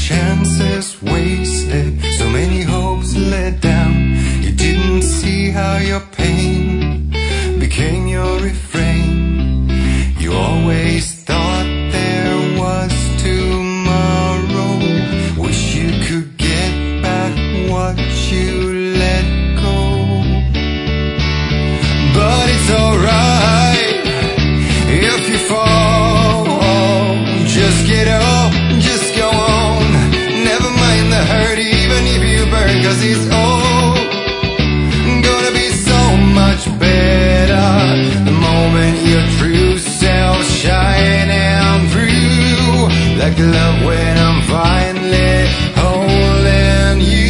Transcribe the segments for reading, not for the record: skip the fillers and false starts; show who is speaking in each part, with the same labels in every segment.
Speaker 1: chances wasted, so many hopes let down. You didn't see how your pain became your refrain. You always thought there was tomorrow. Wish you could get back what you let go. But it's alright if you fall. Just get up, just go on. Never mind the hurt, even if you burn, 'cause it's all gonna be so much better the moment your true self shining through, like love when I'm finally holding you.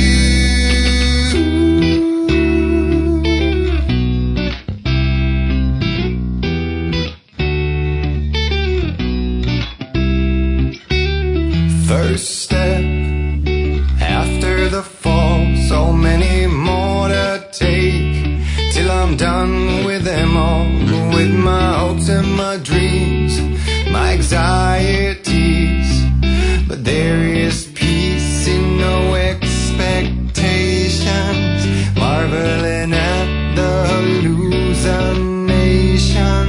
Speaker 1: First step after the fall, so many more to take, till I'm done with them all, with my hopes and my dreams, my anxieties. But there is peace in no expectations, marveling at the hallucination.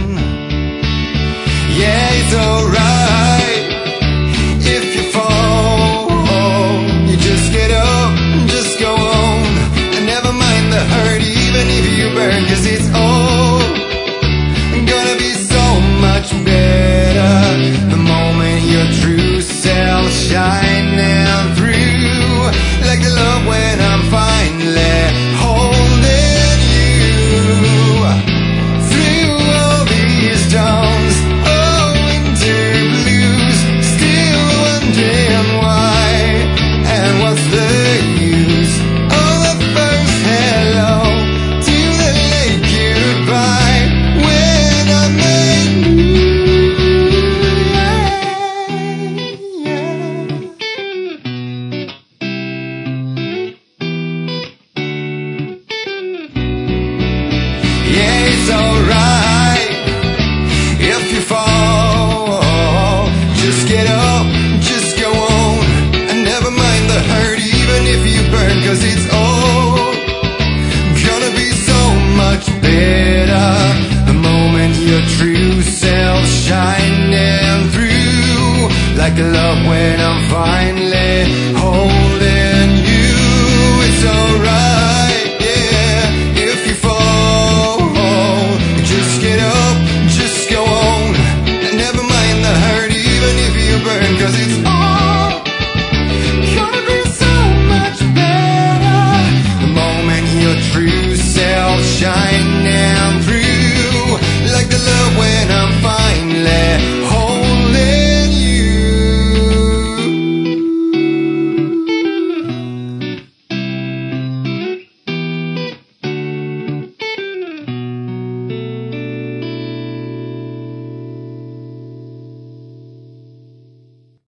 Speaker 1: Yeah, it's alright if you fall. You just get up, just go on, and never mind the hurt, even if you burn, 'cause it's all gonna be so much better the moment your true self shining through, like the love when I'm finally holding you. Through all these dawns, oh, winter blues, still wondering why and what's the use. Oh, the first hello to the late goodbye when I met you. Yeah, it's alright if you fall. Just get up, just go on, and never mind the hurt, even if you burn, 'cause it's all gonna be so much better the moment your true self shining through, like love when I'm finally holding you. It's alright, yeah, if you fall. Just get up, just go on, and never mind the hurt, even if you burn, 'cause it's all gonna be so much better the moment your true self shines